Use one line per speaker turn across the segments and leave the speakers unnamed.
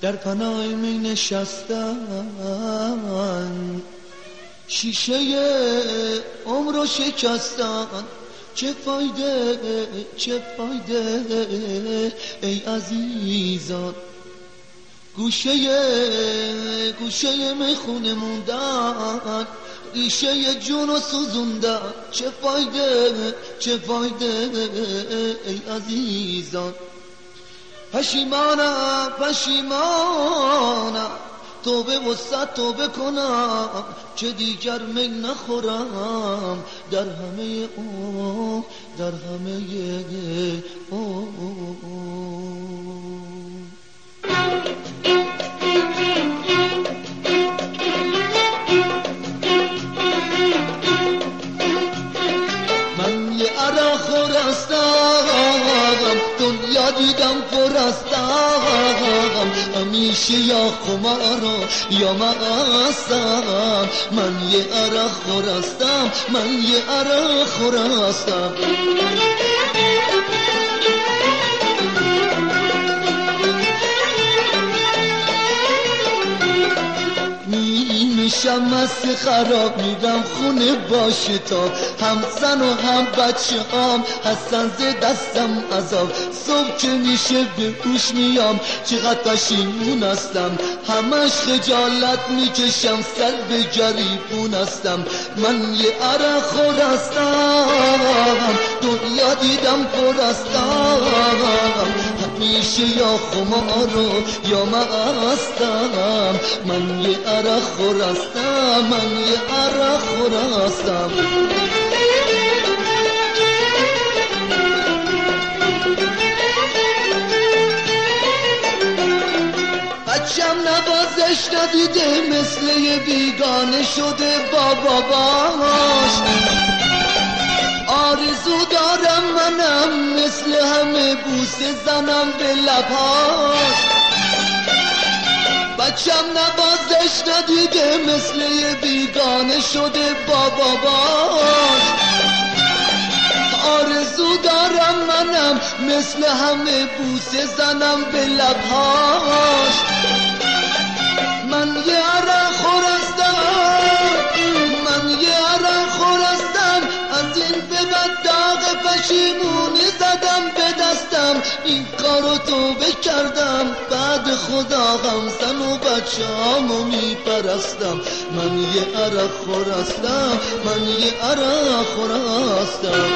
در پناه می نشستن، شیشه عمر رو شکستن. چه فایده چه فایده ای عزیزان، گوشه میخونه موندن، ریشه جون رو سوزوندن. چه فایده چه فایده ای عزیزان. پشیمانم پشیمانم، توبه و صد توبه کنم که دیگر می نخورم در همه او در همه او. من یه عرق خورستم، دنیا دیدم پرستم، همیشه یا خمارو یا مستم. من یه عرق خورستم، من یه عرق خورستم. میشم مست خراب، میرم خونه با شتاب، هم زن و هم بچه هم هستن ز دستم عذاب. صبح که میشه به هوش میام، چقدر پشیمون هستم، همش خجالت میکشم، سر به گریبون هستم. من یه عرق خورستم، دنیا دیدم پرستم، همیشه یا خمارو یا مستم. من یه عرق خورستم، من یه عرق خورستم. بچم نوازش ندیده، مثل یه بیگانه شده با باباش. آرزو دارم منم مثل همه بوسه زنم به لبهاش. بچم نوازش ندیده، مثل یه بیگانه شده با باباش. آرزو دارم منم مثل همه بوسه زنم به لبهاش. من یه عرق خورستم، من یه عرق خورستم، از این به بعد داغ پشیمونی زدم به دستم. این کارو توبه کردم، بعد خدا غم زن و بچه‌هامو میپرستم. من یه عرق خورستم، من یه عرق خورستم.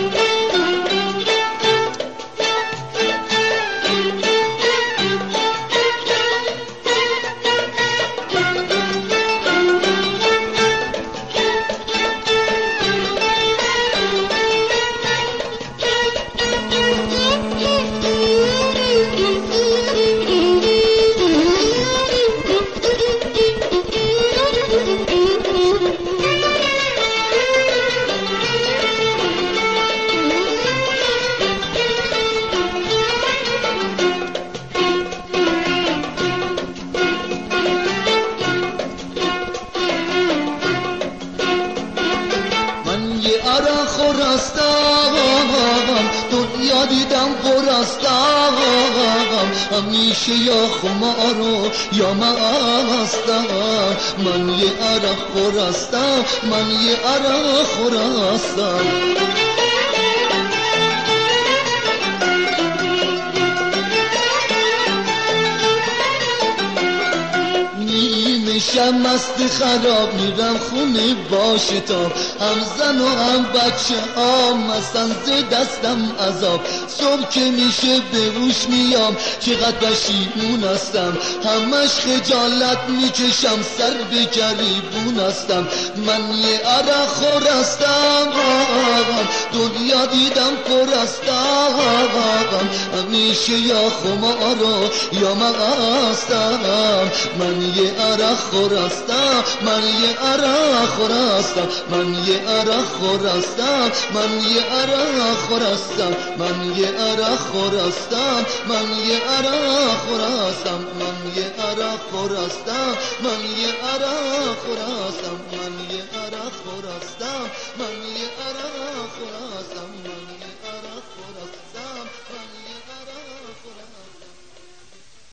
عرق خورستم، دنیا دیدم پرستم، همیشه یا خمارو یا مستم. من یه عرق خورستم، من یه عرق خورستم. میشم مست خراب، میرم خونه با شتاب، هم زن و هم بچه هم هستن ز دستم عذاب. صبح که میشه به هوش میام، چقدر پشیمون هستم، همش خجالت میکشم، سر به گریبون هستم. من یه عرق خورستم، دنیا دیدم پرستم، همیشه یا خمارو یا مستم. من یه عرق خورستم، من یه عرق خورستم، من یه عرق خورستم، من یه عرق خورستم، من یه عرق خورستم، من یه عرق خورستم، من یه عرق خورستم، من یه عرق خورستم، من یه عرق خورستم، من یه عرق خورستم.